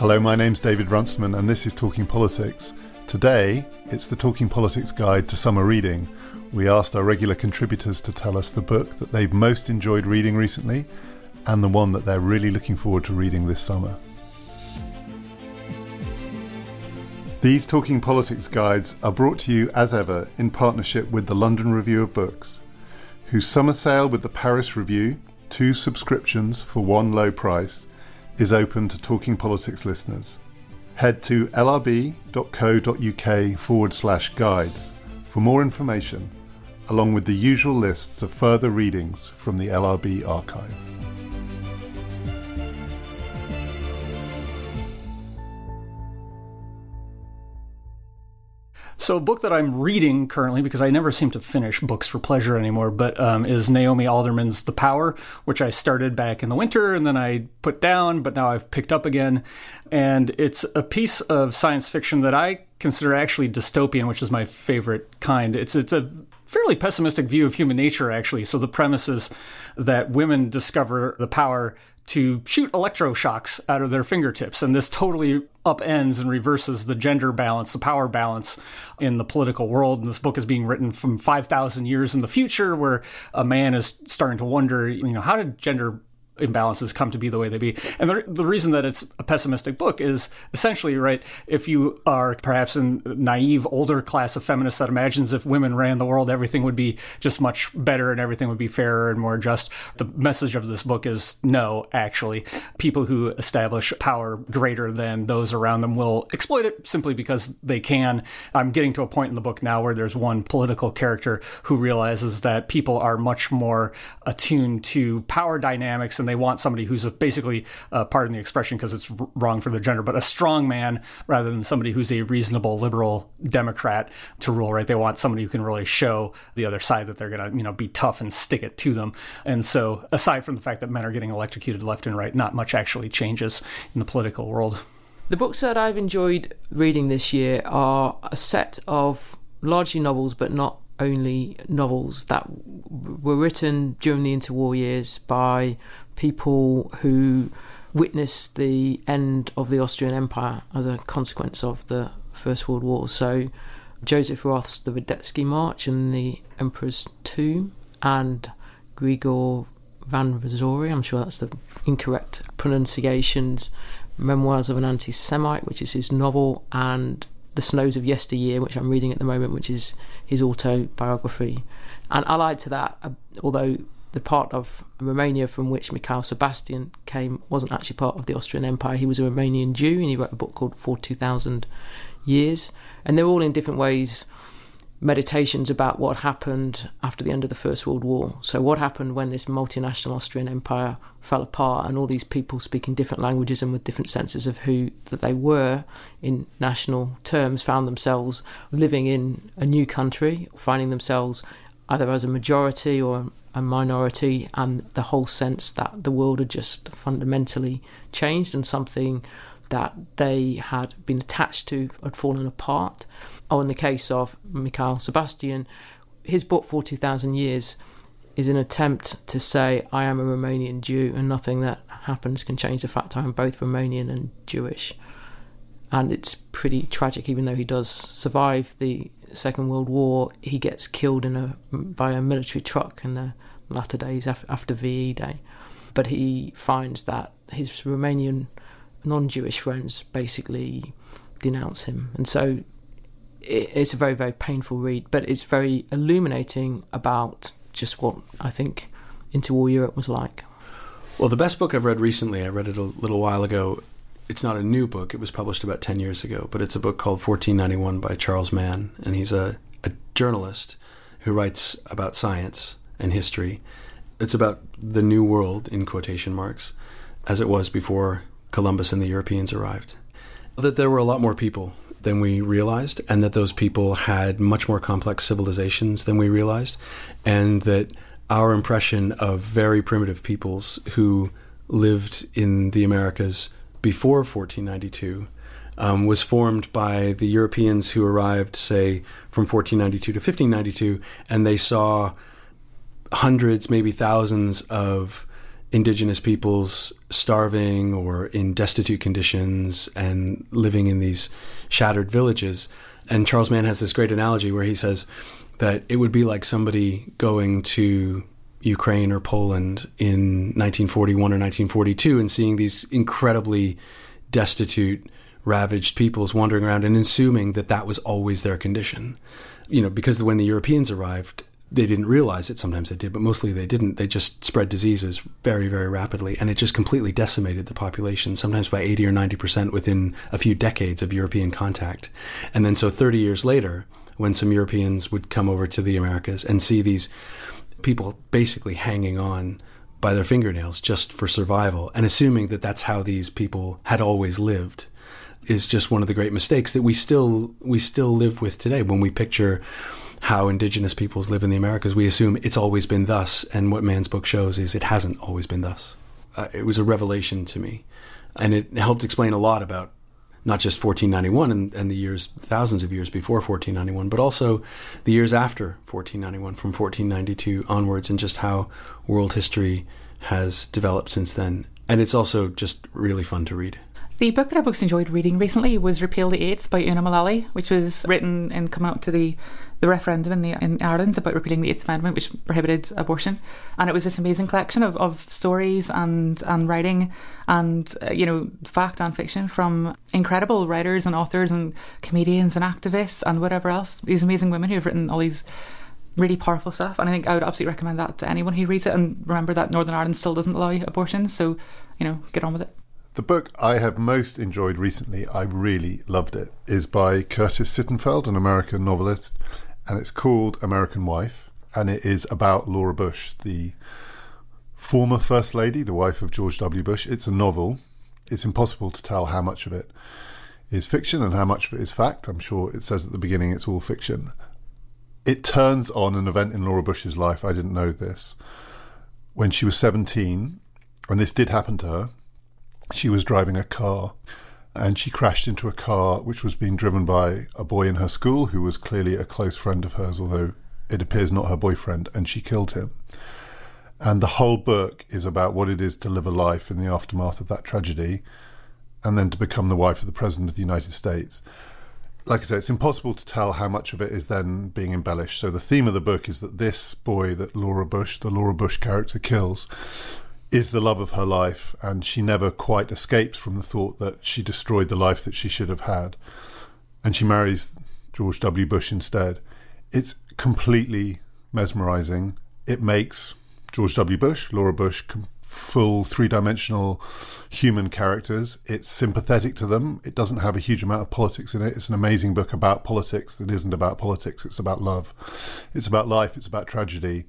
Hello, my name's David Runciman and this is Talking Politics. Today, it's the Talking Politics Guide to Summer Reading. We asked our regular contributors to tell us the book that they've most enjoyed reading recently and the one that they're really looking forward to reading this summer. These Talking Politics Guides are brought to you as ever in partnership with the London Review of Books, whose summer sale with the Paris Review, 2 subscriptions for one low price, is open to Talking Politics listeners. Head to lrb.co.uk/guides for more information, along with the usual lists of further readings from the LRB archive. So a book that I'm reading currently, because I never seem to finish books for pleasure anymore, but is Naomi Alderman's The Power, which I started back in the winter and then I put down, but now I've picked up again. And it's a piece of science fiction that I consider actually dystopian, which is my favorite kind. It's a fairly pessimistic view of human nature, actually. So the premise is that women discover the power to shoot electroshocks out of their fingertips. And this totally upends and reverses the gender balance, the power balance in the political world. And this book is being written from 5,000 years in the future, where a man is starting to wonder, how did gender imbalances come to be the way they be? And the reason that it's a pessimistic book is essentially, right, if you are perhaps a naive older class of feminists that imagines if women ran the world, everything would be just much better and everything would be fairer and more just. The message of this book is no, actually. People who establish power greater than those around them will exploit it simply because they can. I'm getting to a point in the book now where there's one political character who realizes that people are much more attuned to power dynamics and they want somebody who's basically, pardon the expression because it's wrong for the gender, but a strong man rather than somebody who's a reasonable liberal Democrat to rule, right? They want somebody who can really show the other side that they're going to, be tough and stick it to them. And so aside from the fact that men are getting electrocuted left and right, not much actually changes in the political world. The books that I've enjoyed reading this year are a set of largely novels, but not only novels, that were written during the interwar years by people who witnessed the end of the Austrian Empire as a consequence of the First World War. So Joseph Roth's The Radetzky March and the Emperor's Tomb, and Grigor Van Vazory, I'm sure that's the incorrect pronunciations, Memoirs of an Anti-Semite, which is his novel, and The Snows of Yesteryear, which I'm reading at the moment, which is his autobiography. And allied to that, although the part of Romania from which Mikhail Sebastian came wasn't actually part of the Austrian Empire, he was a Romanian Jew, and he wrote a book called For 2,000 Years. And they're all in different ways meditations about what happened after the end of the First World War. So what happened when this multinational Austrian Empire fell apart and all these people speaking different languages and with different senses of who that they were in national terms found themselves living in a new country, finding themselves either as a majority or a minority, and the whole sense that the world had just fundamentally changed and something that they had been attached to had fallen apart. In the case of Mikhail Sebastian, his book For 2,000 Years is an attempt to say, I am a Romanian Jew and nothing that happens can change the fact I am both Romanian and Jewish. And it's pretty tragic. Even though he does survive the Second World War, he gets killed by a military truck in the latter days after VE Day. But he finds that his Romanian non-Jewish friends basically denounce him. And so it's a very, very painful read, but it's very illuminating about just what I think interwar Europe was like. Well, the best book I've read recently, I read it a little while ago. It's not a new book. It was published about 10 years ago, but it's a book called 1491 by Charles Mann, and he's a journalist who writes about science and history. It's about the new world, in quotation marks, as it was before Columbus and the Europeans arrived. That there were a lot more people than we realized, and that those people had much more complex civilizations than we realized, and that our impression of very primitive peoples who lived in the Americas before 1492 was formed by the Europeans who arrived, say, from 1492 to 1592, and they saw hundreds, maybe thousands of indigenous peoples starving or in destitute conditions and living in these shattered villages. And Charles Mann has this great analogy where he says that it would be like somebody going to Ukraine or Poland in 1941 or 1942 and seeing these incredibly destitute, ravaged peoples wandering around and assuming that that was always their condition. You know, because when the Europeans arrived, they didn't realize it. Sometimes they did, but mostly they didn't. They just spread diseases very, very rapidly, and it just completely decimated the population, sometimes by 80 or 90% within a few decades of European contact. And then so 30 years later, when some Europeans would come over to the Americas and see these people basically hanging on by their fingernails just for survival and assuming that that's how these people had always lived, is just one of the great mistakes that we still live with today. When we picture how indigenous peoples live in the Americas, we assume it's always been thus, and what Mann's book shows is it hasn't always been thus. It was a revelation to me, and it helped explain a lot about not just 1491 and the years, thousands of years before 1491, but also the years after 1491, from 1492 onwards, and just how world history has developed since then. And it's also just really fun to read. The book that I most enjoyed reading recently was Repeal the Eighth by Una Mullally, which was written in coming up to the referendum in Ireland about repealing the Eighth Amendment, which prohibited abortion. And it was this amazing collection of stories and writing and, fact and fiction from incredible writers and authors and comedians and activists and whatever else. These amazing women who have written all these really powerful stuff. And I think I would absolutely recommend that to anyone who reads it. And remember that Northern Ireland still doesn't allow abortion. So, get on with it. The book I have most enjoyed recently, I really loved it, is by Curtis Sittenfeld, an American novelist, and it's called American Wife, and it is about Laura Bush, the former First Lady, the wife of George W. Bush. It's a novel. It's impossible to tell how much of it is fiction and how much of it is fact. I'm sure it says at the beginning it's all fiction. It turns on an event in Laura Bush's life, I didn't know this, when she was 17, and this did happen to her. She was driving a car and she crashed into a car which was being driven by a boy in her school who was clearly a close friend of hers, although it appears not her boyfriend, and she killed him. And the whole book is about what it is to live a life in the aftermath of that tragedy and then to become the wife of the President of the United States. Like I said, it's impossible to tell how much of it is then being embellished. So the theme of the book is that this boy that Laura Bush, the Laura Bush character, kills is the love of her life, and she never quite escapes from the thought that she destroyed the life that she should have had. And she marries George W. Bush instead. It's completely mesmerising. It makes George W. Bush, Laura Bush, full three-dimensional human characters. It's sympathetic to them. It doesn't have a huge amount of politics in it. It's an amazing book about politics that isn't about politics. It's about love. It's about life. It's about tragedy.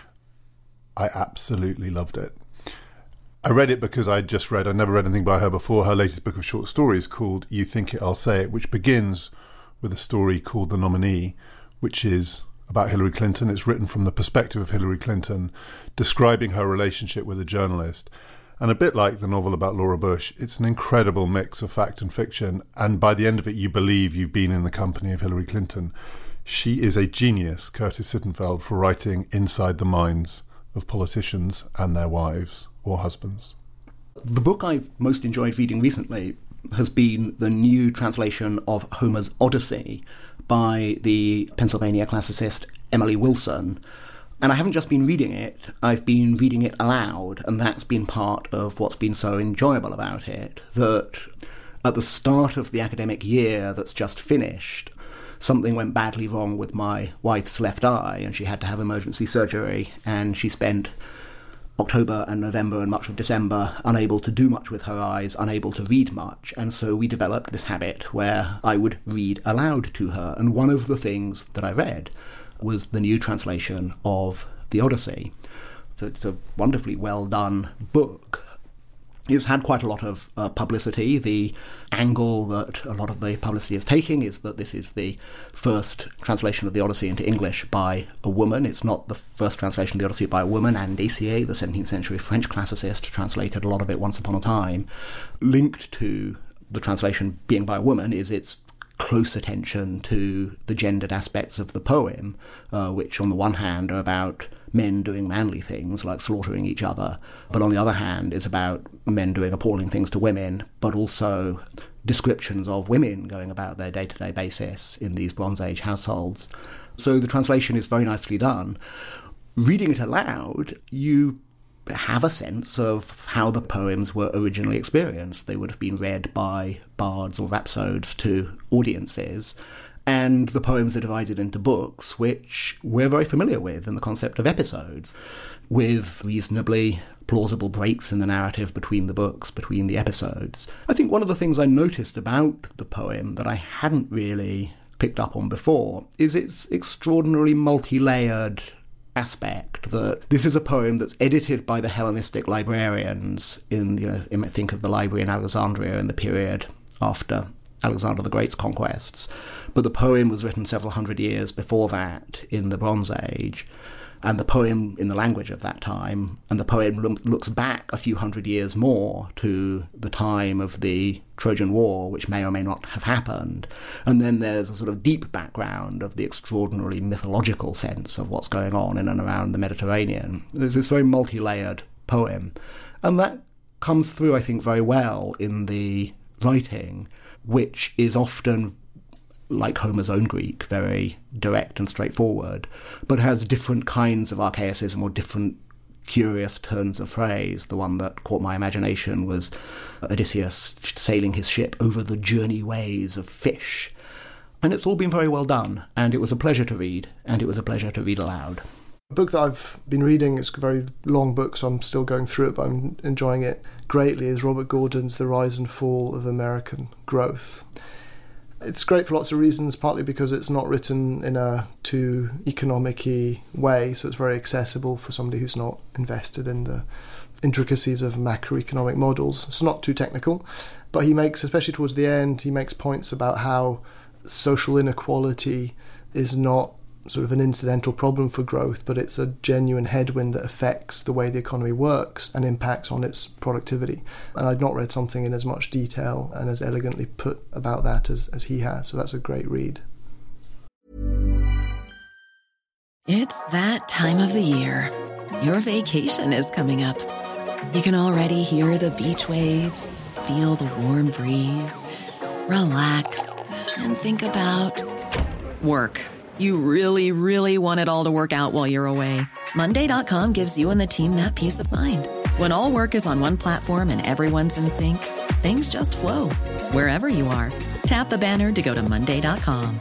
I absolutely loved it. I read it because I'd never read anything by her before, her latest book of short stories called You Think It, I'll Say It, which begins with a story called The Nominee, which is about Hillary Clinton. It's written from the perspective of Hillary Clinton, describing her relationship with a journalist. And a bit like the novel about Laura Bush, it's an incredible mix of fact and fiction, and by the end of it you believe you've been in the company of Hillary Clinton. She is a genius, Curtis Sittenfeld, for writing inside the minds of politicians and their wives or husbands. The book I've most enjoyed reading recently has been the new translation of Homer's Odyssey by the Pennsylvania classicist Emily Wilson. And I haven't just been reading it, I've been reading it aloud, and that's been part of what's been so enjoyable about it, that at the start of the academic year that's just finished, something went badly wrong with my wife's left eye, and she had to have emergency surgery, and she spent October and November and much of December unable to do much with her eyes, unable to read much, and so we developed this habit where I would read aloud to her, and one of the things that I read was the new translation of the Odyssey. So it's a wonderfully well done book. It's had quite a lot of publicity. The angle that a lot of the publicity is taking is that this is the first translation of the Odyssey into English by a woman. It's not the first translation of the Odyssey by a woman. Anne Dacier, the 17th century French classicist, translated a lot of it once upon a time. Linked to the translation being by a woman is its close attention to the gendered aspects of the poem, which on the one hand are about men doing manly things like slaughtering each other, but on the other hand it's about men doing appalling things to women, but also descriptions of women going about their day-to-day basis in these Bronze Age households. So the translation is very nicely done. Reading it aloud, you have a sense of how the poems were originally experienced. They would have been read by bards or rhapsodes to audiences, and the poems are divided into books, which we're very familiar with in the concept of episodes, with reasonably plausible breaks in the narrative between the books, between the episodes. I think one of the things I noticed about the poem that I hadn't really picked up on before is its extraordinarily multi-layered aspect, that this is a poem that's edited by the Hellenistic librarians think of the library in Alexandria in the period after Alexander the Great's conquests. But the poem was written several hundred years before that in the Bronze Age, and the poem in the language of that time, and the poem looks back a few hundred years more to the time of the Trojan War, which may or may not have happened. And then there's a sort of deep background of the extraordinarily mythological sense of what's going on in and around the Mediterranean. There's this very multi-layered poem, and that comes through, I think, very well in the writing, which is often, like Homer's own Greek, very direct and straightforward, but has different kinds of archaicism or different curious turns of phrase. The one that caught my imagination was Odysseus sailing his ship over the journey ways of fish. And it's all been very well done, and it was a pleasure to read, and it was a pleasure to read aloud. A book that I've been reading, it's a very long book, so I'm still going through it, but I'm enjoying it greatly, is Robert Gordon's The Rise and Fall of American Growth. It's great for lots of reasons, partly because it's not written in a too economic-y way, so it's very accessible for somebody who's not invested in the intricacies of macroeconomic models. It's not too technical, but he makes, especially towards the end, he makes points about how social inequality is not sort of an incidental problem for growth, but it's a genuine headwind that affects the way the economy works and impacts on its productivity. And I'd not read something in as much detail and as elegantly put about that as he has, so that's a great read. It's that time of the year. Your vacation is coming up. You can already hear the beach waves, feel the warm breeze, relax, and think about work. You really, really want it all to work out while you're away. Monday.com gives you and the team that peace of mind. When all work is on one platform and everyone's in sync, things just flow. Wherever you are, tap the banner to go to Monday.com.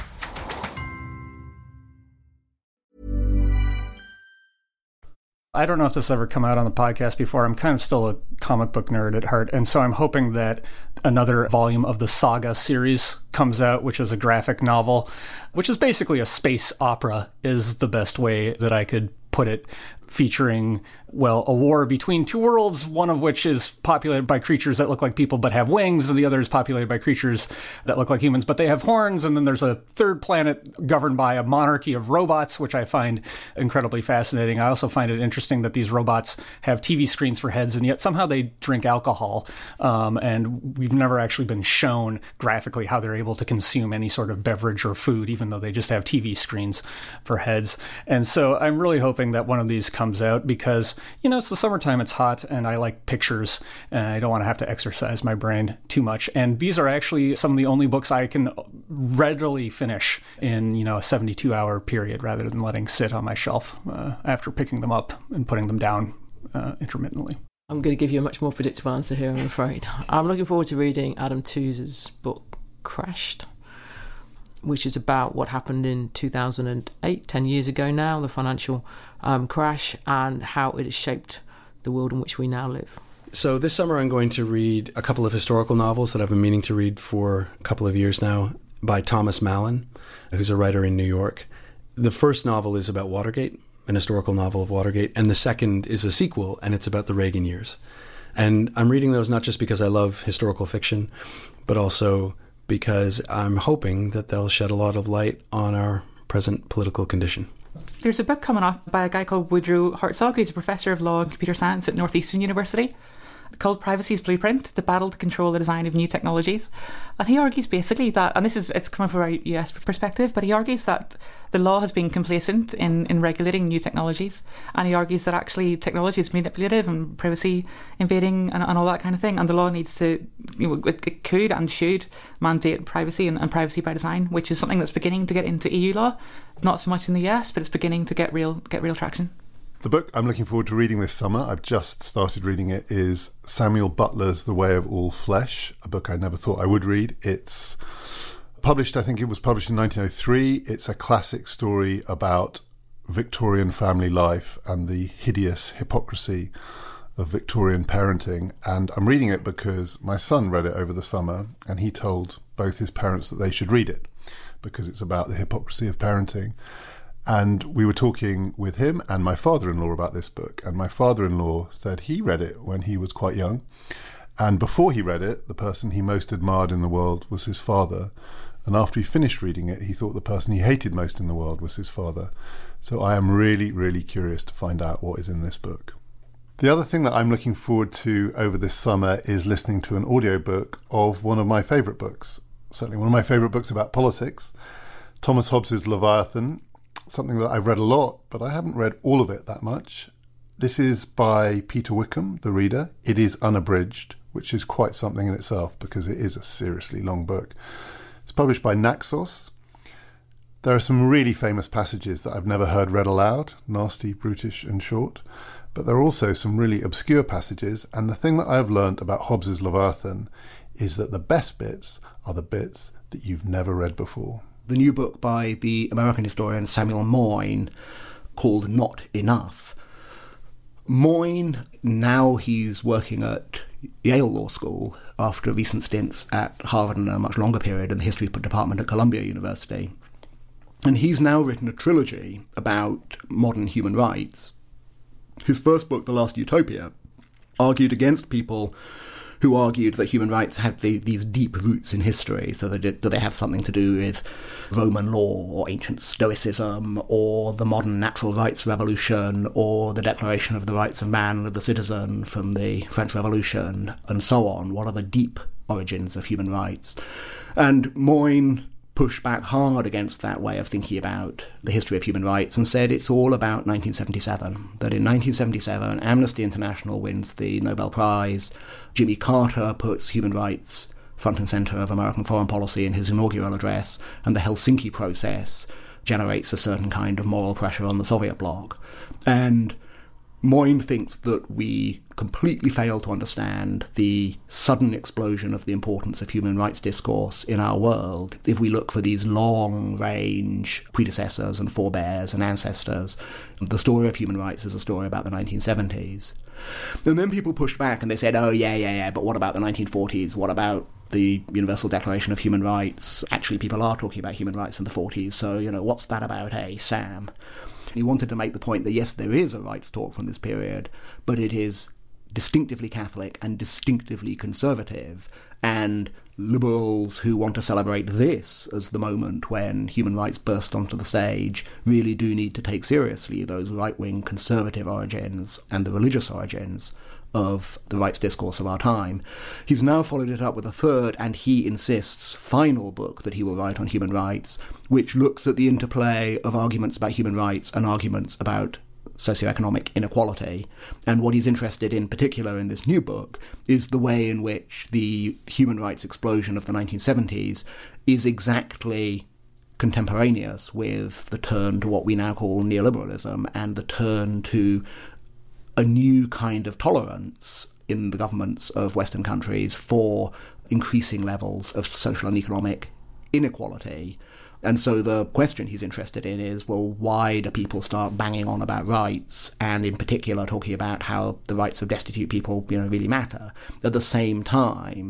I don't know if this has ever come out on the podcast before. I'm kind of still a comic book nerd at heart, and so I'm hoping that another volume of the Saga series comes out, which is a graphic novel, which is basically a space opera, is the best way that I could put it, featuring, well, a war between two worlds, one of which is populated by creatures that look like people but have wings, and the other is populated by creatures that look like humans but they have horns, and then there's a third planet governed by a monarchy of robots, which I find incredibly fascinating. I also find it interesting that these robots have TV screens for heads, and yet somehow they drink alcohol, and we've never actually been shown graphically how they're able to consume any sort of beverage or food, even though they just have TV screens for heads. And so I'm really hoping that one of these comes out, because, you know, it's the summertime, it's hot, and I like pictures, and I don't want to have to exercise my brain too much. And these are actually some of the only books I can readily finish in, you know, a 72-hour period, rather than letting sit on my shelf after picking them up and putting them down intermittently. I'm going to give you a much more predictable answer here, I'm afraid. I'm looking forward to reading Adam Tooze's book, Crashed, which is about what happened in 2008, 10 years ago now, the financial crash, and how it has shaped the world in which we now live. So this summer I'm going to read a couple of historical novels that I've been meaning to read for a couple of years now by Thomas Mallon, who's a writer in New York. The first novel is about Watergate, an historical novel of Watergate, and the second is a sequel, and it's about the Reagan years. And I'm reading those not just because I love historical fiction, but also because I'm hoping that they'll shed a lot of light on our present political condition. There's a book coming up by a guy called Woodrow Hartzog, who's a professor of law and computer science at Northeastern University. called Privacy's Blueprint, The Battle to Control the Design of New Technologies. And he argues basically that, and it's coming from a US perspective, but he argues that the law has been complacent in regulating new technologies. And he argues that actually technology is manipulative and privacy invading and all that kind of thing. And the law needs to, it could and should mandate privacy and privacy by design, which is something that's beginning to get into EU law. Not so much in the US, but it's beginning to get real traction. The book I'm looking forward to reading this summer, I've just started reading it, is Samuel Butler's The Way of All Flesh, a book I never thought I would read. It's published, I think it was published in 1903. It's a classic story about Victorian family life and the hideous hypocrisy of Victorian parenting. And I'm reading it because my son read it over the summer and he told both his parents that they should read it because it's about the hypocrisy of parenting. And we were talking with him and my father-in-law about this book. And my father-in-law said he read it when he was quite young. And before he read it, the person he most admired in the world was his father. And after he finished reading it, he thought the person he hated most in the world was his father. So I am really, really curious to find out what is in this book. The other thing that I'm looking forward to over this summer is listening to an audiobook of one of my favourite books. Certainly one of my favourite books about politics, Thomas Hobbes's Leviathan. Something that I've read a lot, but I haven't read all of it that much. This is by Peter Wickham, the reader. It is unabridged, which is quite something in itself because it is a seriously long book. It's published by Naxos. There are some really famous passages that I've never heard read aloud, nasty, brutish and short, but there are also some really obscure passages, and the thing that I've learned about Hobbes's Leviathan is that the best bits are the bits that you've never read before. The new book by the American historian Samuel Moyn called Not Enough. Moyn, now he's working at Yale Law School after recent stints at Harvard and a much longer period in the history department at Columbia University. And he's now written a trilogy about modern human rights. His first book, The Last Utopia, argued against people who argued that human rights had these deep roots in history, so that they have something to do with Roman law or ancient Stoicism or the modern natural rights revolution or the Declaration of the Rights of Man and of the Citizen from the French Revolution and so on. What are the deep origins of human rights? And Moyn pushed back hard against that way of thinking about the history of human rights and said it's all about 1977, that in 1977 Amnesty International wins the Nobel Prize, Jimmy Carter puts human rights front and centre of American foreign policy in his inaugural address, and the Helsinki process generates a certain kind of moral pressure on the Soviet bloc. And Moyn thinks that we completely fail to understand the sudden explosion of the importance of human rights discourse in our world if we look for these long-range predecessors and forebears and ancestors. The story of human rights is a story about the 1970s. And then people pushed back and they said, oh, yeah, but what about the 1940s? What about the Universal Declaration of Human Rights? Actually, people are talking about human rights in the 40s, so, what's that about, Sam? He wanted to make the point that, yes, there is a rights talk from this period, but it is distinctively Catholic and distinctively conservative, and liberals who want to celebrate this as the moment when human rights burst onto the stage really do need to take seriously those right-wing conservative origins and the religious origins of the rights discourse of our time. He's now followed it up with a third, and he insists, final book that he will write on human rights, which looks at the interplay of arguments about human rights and arguments about socioeconomic inequality. And what he's interested in particular in this new book is the way in which the human rights explosion of the 1970s is exactly contemporaneous with the turn to what we now call neoliberalism and the turn to a new kind of tolerance in the governments of Western countries for increasing levels of social and economic inequality. And so the question he's interested in is, well, why do people start banging on about rights, and in particular talking about how the rights of destitute people, really matter, at the same time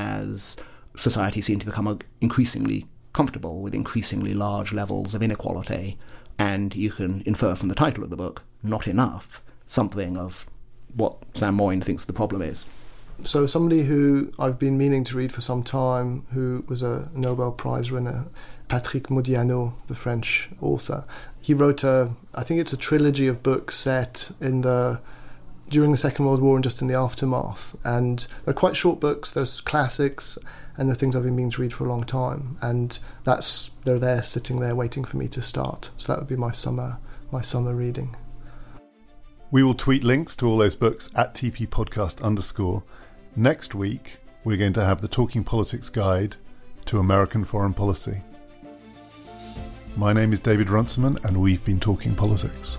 as society seems to become increasingly comfortable with increasingly large levels of inequality. And you can infer from the title of the book, Not Enough, something of what Sam Moyn thinks the problem is. So somebody who I've been meaning to read for some time, who was a Nobel Prize winner, Patrick Modiano, the French author. He wrote I think it's a trilogy of books set in the during the Second World War and just in the aftermath. And they're quite short books, there's classics, and they're things I've been meaning to read for a long time. And they're there, sitting there, waiting for me to start. So that would be my summer reading. We will tweet links to all those books at @TPPodcast_. Next week, we're going to have the Talking Politics Guide to American Foreign Policy. My name is David Runciman, and we've been talking politics.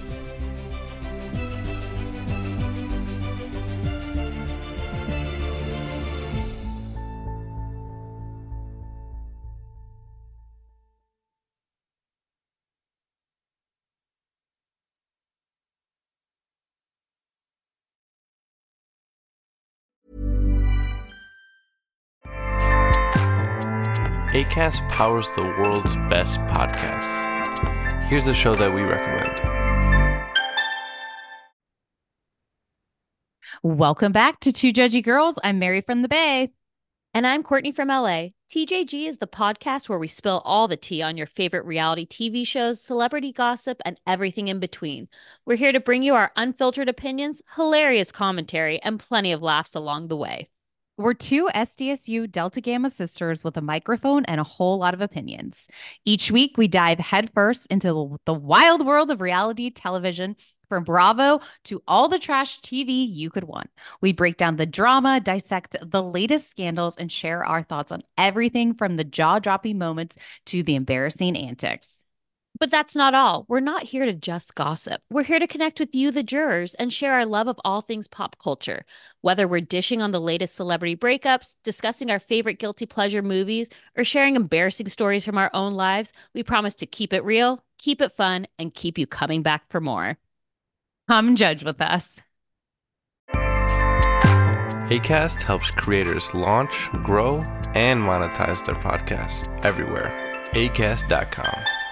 Acast powers the world's best podcasts. Here's a show that we recommend. Welcome back to Two Judgy Girls. I'm Mary from the Bay. And I'm Courtney from LA. TJG is the podcast where we spill all the tea on your favorite reality TV shows, celebrity gossip, and everything in between. We're here to bring you our unfiltered opinions, hilarious commentary, and plenty of laughs along the way. We're two SDSU Delta Gamma sisters with a microphone and a whole lot of opinions. Each week, we dive headfirst into the wild world of reality television, from Bravo to all the trash TV you could want. We break down the drama, dissect the latest scandals, and share our thoughts on everything from the jaw-dropping moments to the embarrassing antics. But that's not all. We're not here to just gossip. We're here to connect with you, the jurors, and share our love of all things pop culture. Whether we're dishing on the latest celebrity breakups, discussing our favorite guilty pleasure movies, or sharing embarrassing stories from our own lives, we promise to keep it real, keep it fun, and keep you coming back for more. Come judge with us. Acast helps creators launch, grow, and monetize their podcasts everywhere. Acast.com.